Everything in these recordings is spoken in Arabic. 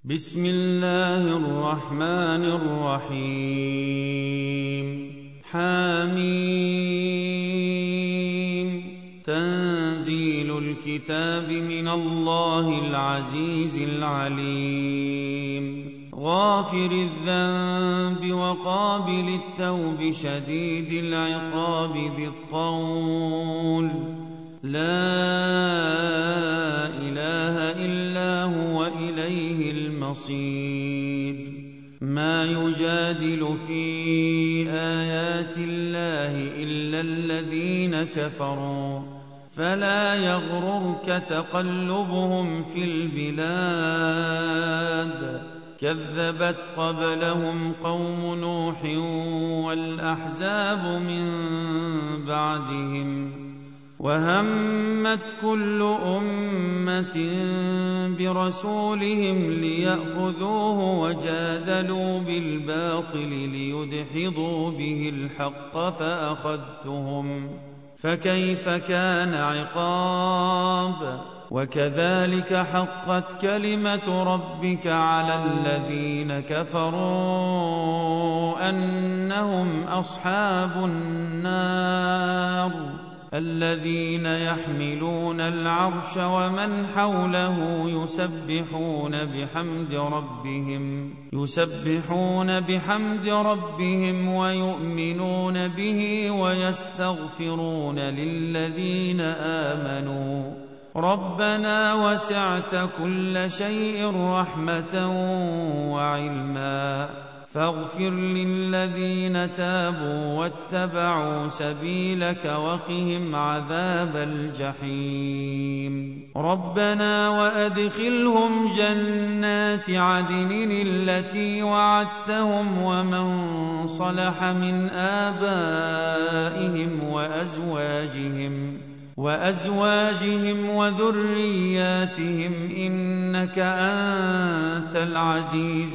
بسم الله الرحمن الرحيم حميم تنزيل الكتاب من الله العزيز العليم غافر الذنب وقابل التوب شديد العقاب ذي الطول لا إله إلا هو إليه المصير ما يجادل في آيات الله إلا الذين كفروا فلا يغررك تقلبهم في البلاد كذبت قبلهم قوم نوح والأحزاب من بعدهم وهمت كل أمة برسولهم ليأخذوه وجادلوا بالباطل ليدحضوا به الحق فأخذتهم فكيف كان عقاب وكذلك حقت كلمة ربك على الذين كفروا أنهم أصحاب النار الذين يحملون العرش ومن حوله يسبحون بحمد ربهم ويؤمنون به ويستغفرون للذين آمنوا ربنا وسعت كل شيء رحمة وعلما فاغفر للذين تابوا واتبعوا سبيلك وقهم عذاب الجحيم ربنا وأدخلهم جنات عدن التي وعدتهم ومن صلح من آبائهم وأزواجهم وذرياتهم إنك أنت العزيز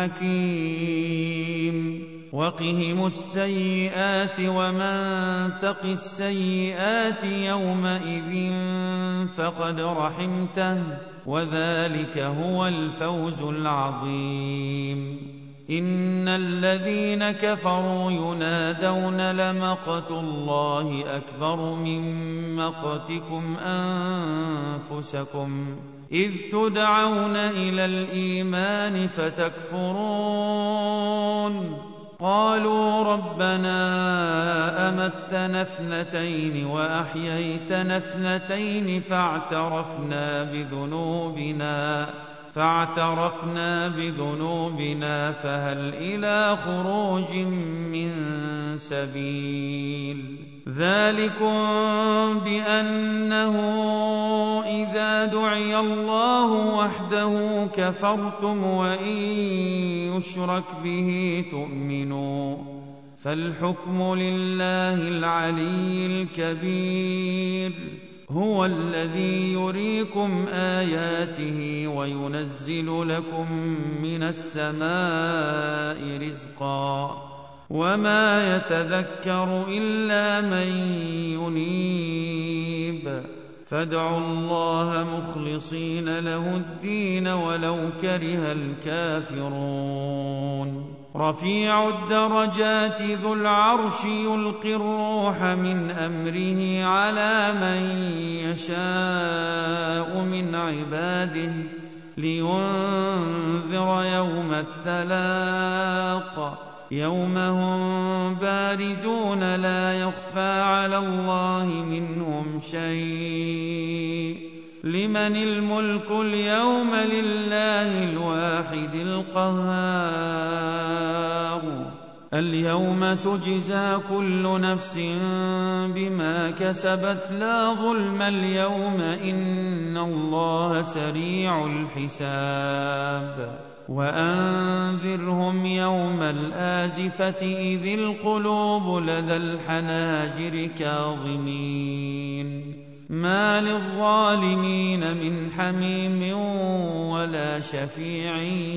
الحكيم وقهم السيئات ومن تق السيئات يومئذ فقد رحمته وذلك هو الفوز العظيم إن الذين كفروا ينادون لمقت الله أكبر من مقتكم أنفسكم إذ تدعون إلى الإيمان فتكفرون قالوا ربنا أمتنا اثنتين وأحييتنا اثنتين فاعترفنا بذنوبنا فهل إلى خروج من سبيل ذلكم بأنه إذا دعي الله وحده كفرتم وإن يشرك به تؤمنوا فالحكم لله العلي الكبير هو الذي يريكم آياته وينزل لكم من السماء رزقا وما يتذكر إلا من ينيب فادعوا الله مخلصين له الدين ولو كره الكافرون رفيع الدرجات ذو العرش يلقي الروح من أمره على من يشاء من عباده لينذر يوم التلاق يوم هم بارزون لا يخفى على الله منهم شيء لمن الملك اليوم لله الواحد القهار اليوم تجزى كل نفس بما كسبت لا ظلم اليوم إن الله سريع الحساب وأنذرهم يوم الآزفة إذ القلوب لدى الحناجر كاظمين ما للظالمين من حميم ولا شفيع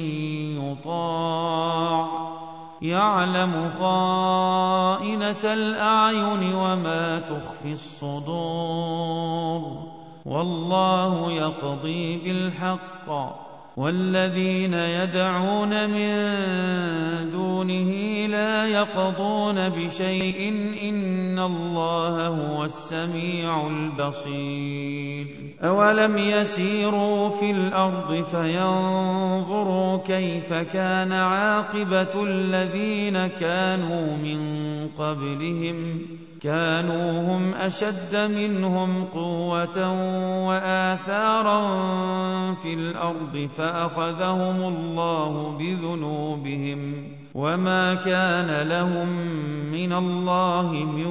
يطاع يعلم خائنة الأعين وما تخفي الصدور والله يقضي بالحق والذين يدعون من دونه لا يقضون بشيء إن الله هو السميع البصير أولم يسيروا في الأرض فينظروا كيف كان عاقبة الذين كانوا من قبلهم كانوا هم أشد منهم قوة وآثارا في الأرض فأخذهم الله بذنوبهم وما كان لهم من الله من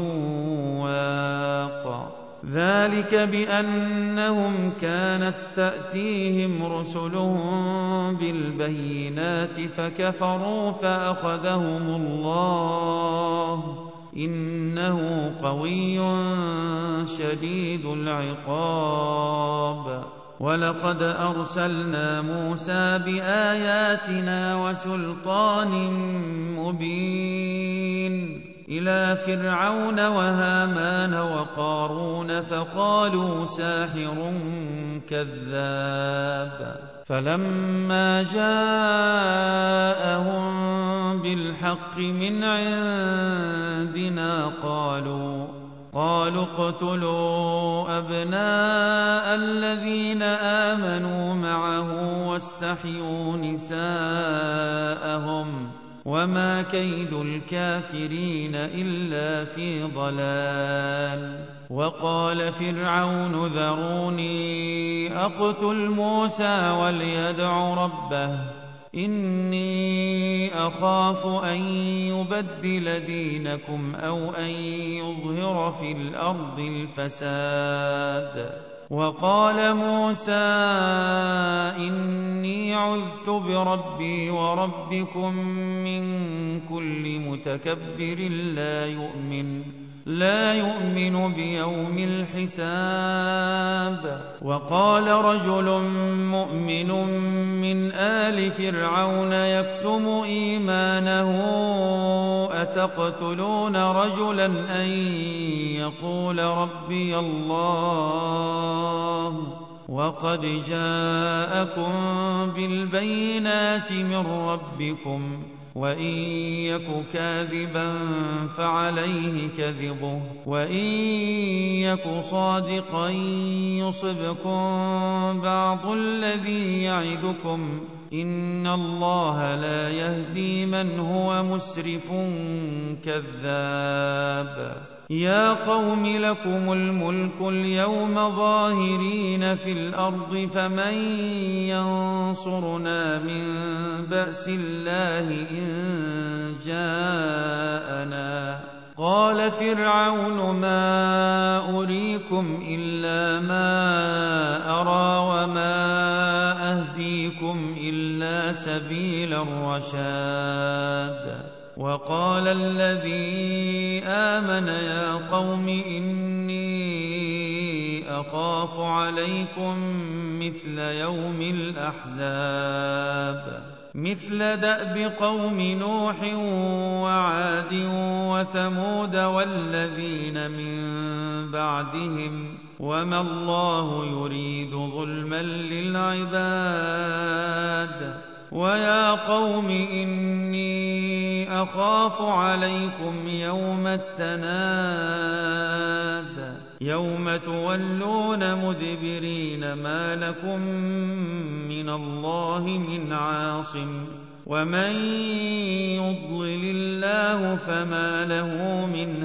واق ذلك بأنهم كانت تأتيهم رسلهم بالبينات فكفروا فأخذهم الله إنه قوي شديد العقاب ولقد أرسلنا موسى بآياتنا وسلطان مبين إلى فرعون وهامان وقارون فقالوا ساحر كذاب فلما جاءهم بالحق من عندنا قالوا اقتلوا أبناء الذين آمنوا معه واستحيوا نساءهم وما كيد الكافرين إلا في ضلال وقال فرعون ذروني أقتل موسى وليدع ربه إني أخاف أن يبدل دينكم أو أن يظهر في الأرض الفساد وقال موسى إني عذت بربي وربكم من كل متكبر لا يؤمن بيوم الحساب وقال رجل مؤمن من آل فرعون يكتم إيمانه أتقتلون رجلا أن يقول ربي الله وقد جاءكم بالبينات من ربكم وإن يك كاذبا فعليه كذبه وإن يك صادقا يصبكم بعض الذي يعدكم إن الله لا يهدي من هو مسرف كذاب يا قوم لكم الملك اليوم ظاهرين في الأرض فمن ينصرنا من بأس الله إن جاءنا قال فرعون ما أريكم إلا ما أرى وما أهديكم إلا سبيل الرشاد وقال الذي آمن يا قوم إني أخاف عليكم مثل يوم الأحزاب مثل دأب قوم نوح وعاد وثمود والذين من بعدهم وما الله يريد ظلما للعباد ويا قوم إني أخاف عليكم يوم التناد يوم تولون مدبرين ما لكم من الله من عاصم ومن يضلل الله فما له من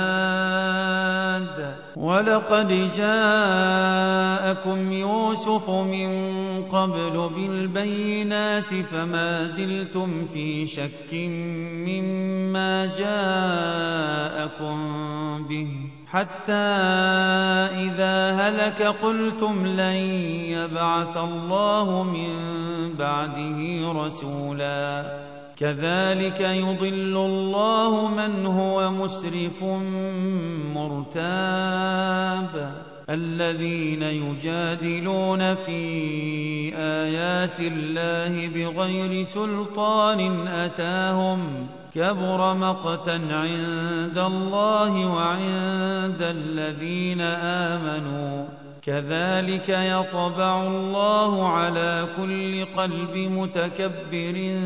هاد ولقد جاءكم يوسف من قبل بالبينات فما زلتم في شك مما جاءكم به حتى إذا هلك قلتم لن يبعث الله من بعده رسولا كذلك يضل الله من هو مسرف مرتاب الذين يجادلون في آيات الله بغير سلطان أتاهم كبر مقتا عند الله وعند الذين آمنوا كذلك يطبع الله على كل قلب متكبر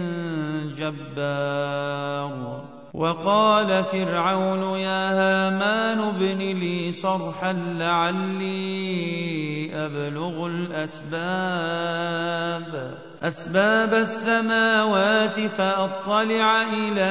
جبار. وقال فرعون يا هامان ابن لي صرحا لعلي أبلغ أسباب السماوات فأطلع إلى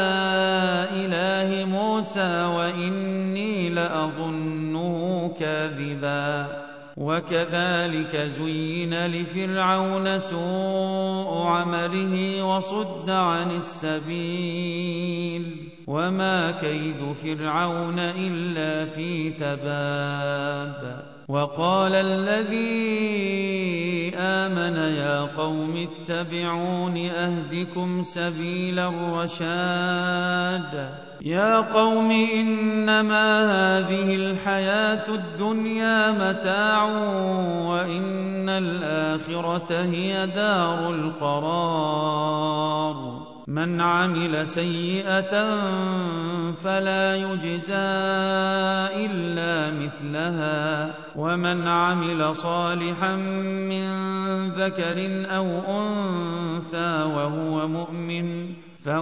إله موسى وإني لأظنه كاذبا. وكذلك زين لفرعون سوء عمله وصد عن السبيل وما كيد فرعون إلا في تباب. وقال الذي آمن يا قوم اتبعون أهدكم سبيل الرشاد. يا قوم إنما هذه الحياة الدنيا متاع وإن الآخرة هي دار القرار. من عمل سيئة فلا يجزى إلا مثلها ومن عمل صالحا من ذكر أو أنثى وهو مؤمن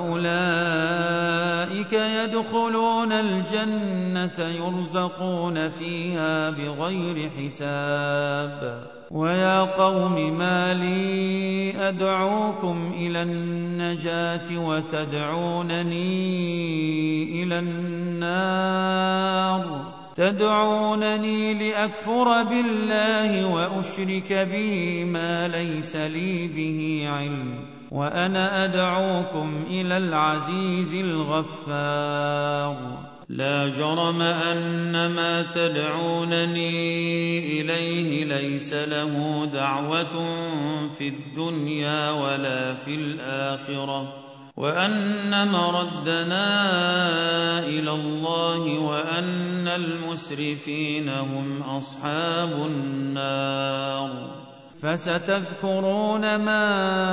فأولئك يدخلون الجنة يرزقون فيها بغير حساب. ويا قوم ما لي أدعوكم إلى النجاة وتدعونني إلى النار. تدعونني لأكفر بالله وأشرك به ما ليس لي به علم وأنا أدعوكم إلى العزيز الغفار. لا جرم أن ما تدعونني إليه ليس له دعوة في الدنيا ولا في الآخرة وأن مردنا إلى الله وأن المسرفين هم أصحاب النار. فستذكرون ما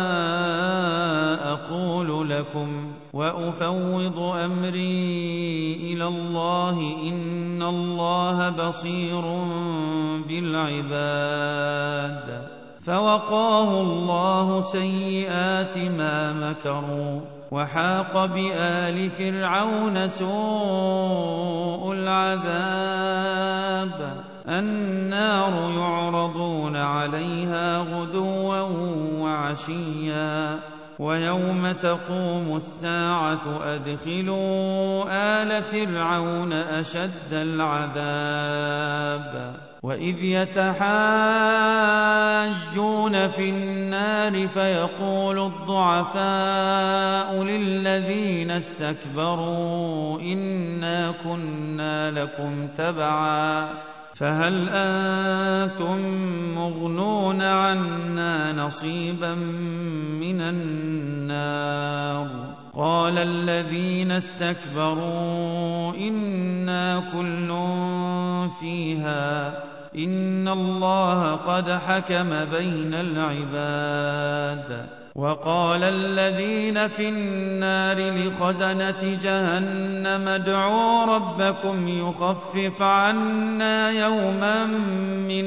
أقول لكم وأفوض أمري إلى الله إن الله بصير بالعباد. فوقاه الله سيئات ما مكروا وحاق بآل فرعون سوء العذاب. النار يعرضون عليها غدوا وعشيا ويوم تقوم الساعة أدخلوا آل فرعون أشد العذاب. وإذ يتحاجون في النار فيقول الضعفاء للذين استكبروا إنا كنا لكم تبعا فهل أنتم مغنون عنا نصيبا من النار. قال الذين استكبروا إنا كل فيها إن الله قد حكم بين العباد. وقال الذين في النار لخزنة جهنم ادعوا ربكم يخفف عنا يوما من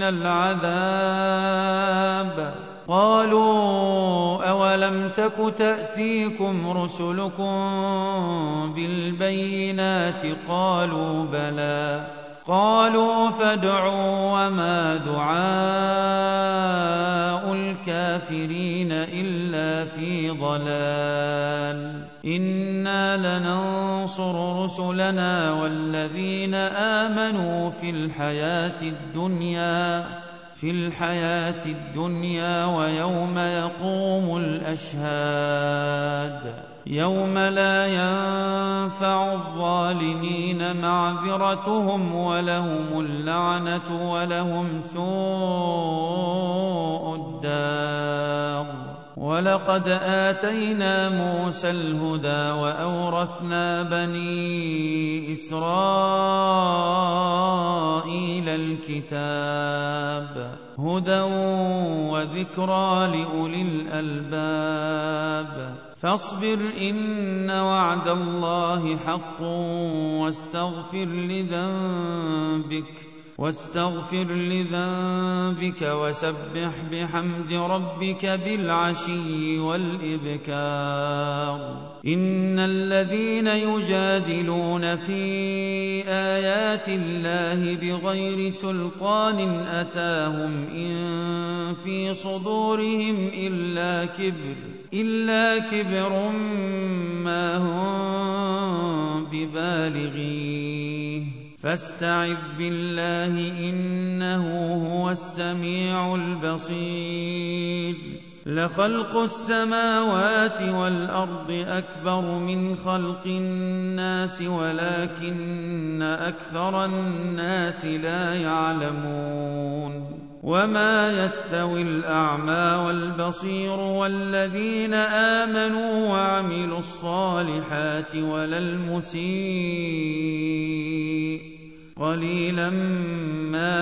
العذاب. قالوا أولم تك تأتيكم رسلكم بالبينات قالوا بلى قالوا فادعوا وما دعاء الكافرين إلا في ضلال. إنا لننصر رسلنا والذين آمنوا في الحياة الدنيا ويوم يقوم الأشهاد. يوم لا ينفع الظالمين معذرتهم ولهم اللعنة ولهم سوء الدار. ولقد آتينا موسى الهدى وأورثنا بني إسرائيل الكتاب هدى وذكرى لأولي الألباب. فاصبر إن وعد الله حق واستغفر لذنبك واستغفر لذنبك وسبح بحمد ربك بالعشي والإبكار. إن الذين يجادلون في آيات الله بغير سلطان أتاهم إن في صدورهم إلا كبر ما هم ببالغيه فاستعذ بالله إنه هو السميع البصير. لخلق السماوات والأرض أكبر من خلق الناس ولكن أكثر الناس لا يعلمون. وما يستوي الأعمى والبصير والذين آمنوا وعملوا الصالحات ولا المسيء قليلا ما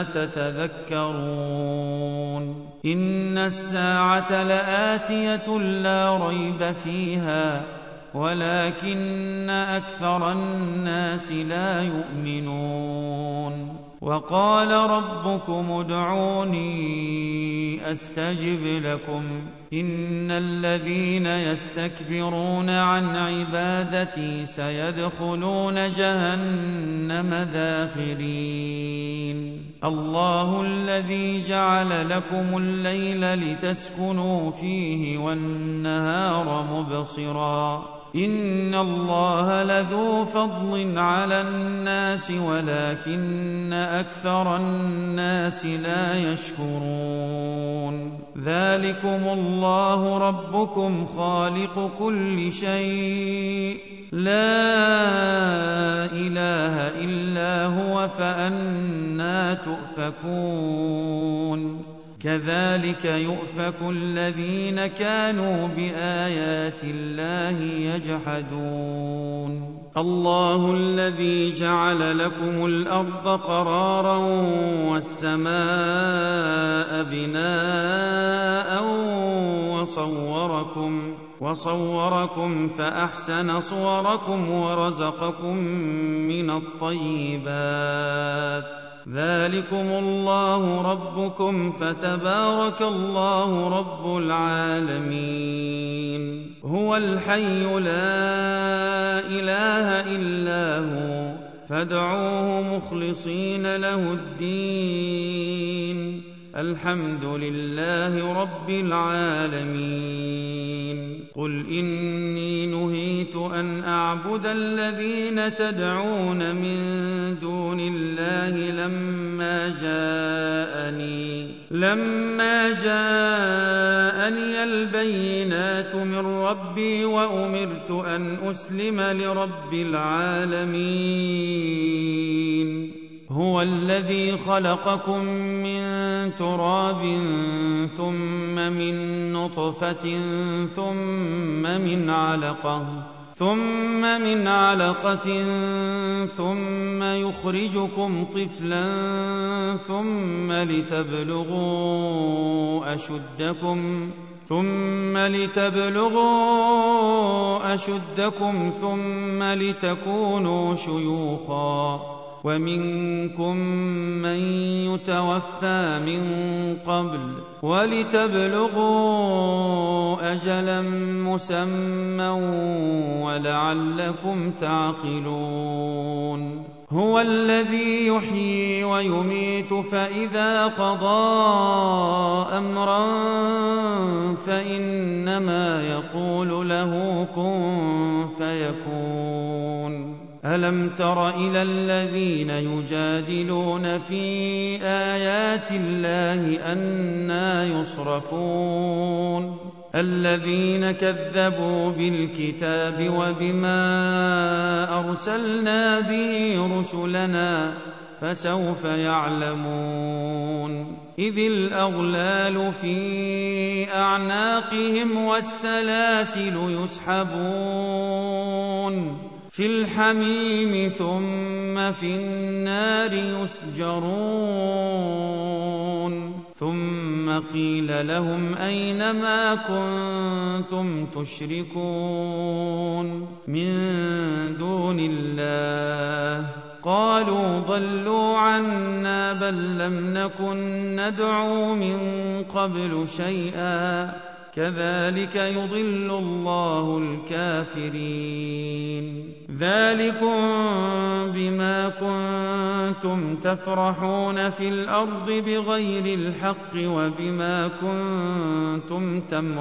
تتذكرون. إن الساعة لآتية لا ريب فيها ولكن أكثر الناس لا يؤمنون. وقال ربكم ادعوني أستجب لكم إن الذين يستكبرون عن عبادتي سيدخلون جهنم داخرين. الله الذي جعل لكم الليل لتسكنوا فيه والنهار مبصرا إن الله لذو فضل على الناس ولكن أكثر الناس لا يشكرون. ذلكم الله ربكم خالق كل شيء لا إله إلا هو فأنى تؤفكون. كذلك يؤفك الذين كانوا بآيات الله يجحدون. الله الذي جعل لكم الأرض قرارا والسماء بناء وصوركم فأحسن صوركم ورزقكم من الطيبات. ذلكم الله ربكم فتبارك الله رب العالمين. هو الحي لا إله إلا هو فادعوه مخلصين له الدين الحمد لله رب العالمين. قل إني نهيت أن أعبد الذين تدعون من دون الله لما جاءني البينات من ربي وأمرت أن أسلم لرب العالمين. هو الذي خلقكم من تراب ثم من نطفة ثم من علقة ثم يخرجكم طفلا ثم لتبلغوا أشدكم ثم لتكونوا شيوخا ومنكم من يتوفى من قبل ولتبلغوا أجلا مسمى ولعلكم تعقلون. هو الذي يحيي ويميت فإذا قضى أمرا فإنما يقول له كن فيكون. ألم تر إلى الذين يجادلون في آيات الله أنى يصرفون. الذين كذبوا بالكتاب وبما أرسلنا به رسلنا فسوف يعلمون. إذ الأغلال في أعناقهم والسلاسل يسحبون في الحميم ثم في النار يسجرون. ثم قيل لهم أين ما كنتم تشركون من دون الله قالوا ضلوا عنا بل لم نكن ندعو من قبل شيئا كذلك يضل الله الكافرين ذلكم بما كنتم تفرحون في الأرض بغير الحق وبما كنتم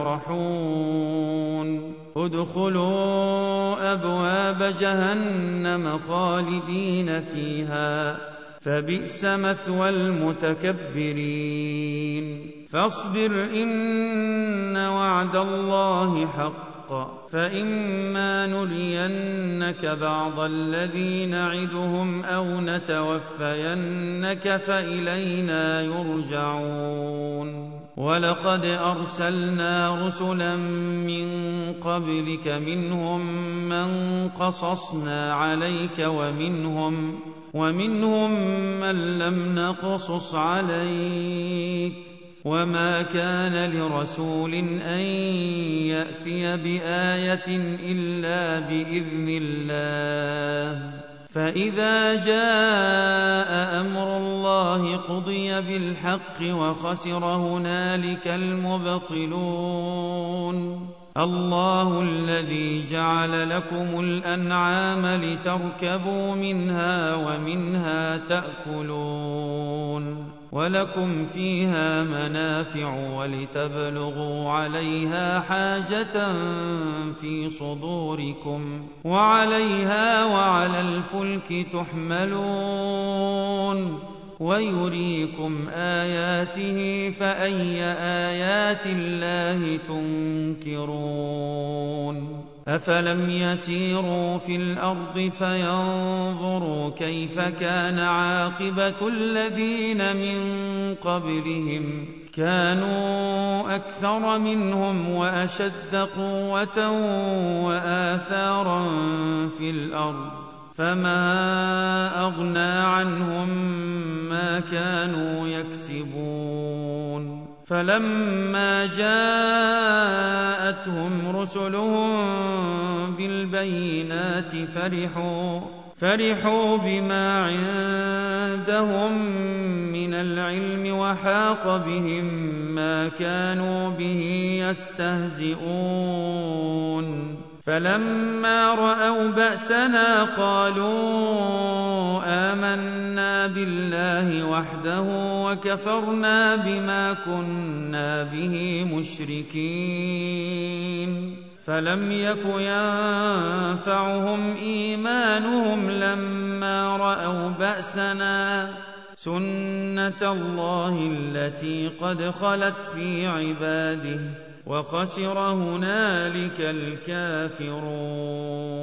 تمرحون ادخلوا أبواب جهنم خالدين فيها فبئس مثوى المتكبرين فاصبر إن وعد الله حق فإما نرينك بعض الذي نعدهم أو نتوفينك فإلينا يرجعون ولقد أرسلنا رسلا من قبلك منهم من قصصنا عليك ومنهم من لم نقصص عليك وما كان لرسول أن يأتي بآية إلا بإذن الله فإذا جاء أمر الله قضي بالحق وخسر هنالك المبطلون الله الذي جعل لكم الأنعام لتركبوا منها ومنها تأكلون ولكم فيها منافع ولتبلغوا عليها حاجة في صدوركم وعليها وعلى الفلك تحملون ويريكم آياته فأي آيات الله تنكرون أفلم يسيروا في الأرض فينظروا كيف كان عاقبة الذين من قبلهم كانوا أكثر منهم وأشد قوة وآثارا في الأرض فما أغنى عنهم ما كانوا يكسبون فلما جاءتهم رسلهم بالبينات فرحوا بما عندهم من العلم وحاق بهم ما كانوا به يستهزئون فلما رأوا بأسنا قالوا آمنا بالله وحده وكفرنا بما كنا به مشركين فلم يك ينفعهم إيمانهم لما رأوا بأسنا سنة الله التي قد خلت في عباده وخسر هنالك الكافرون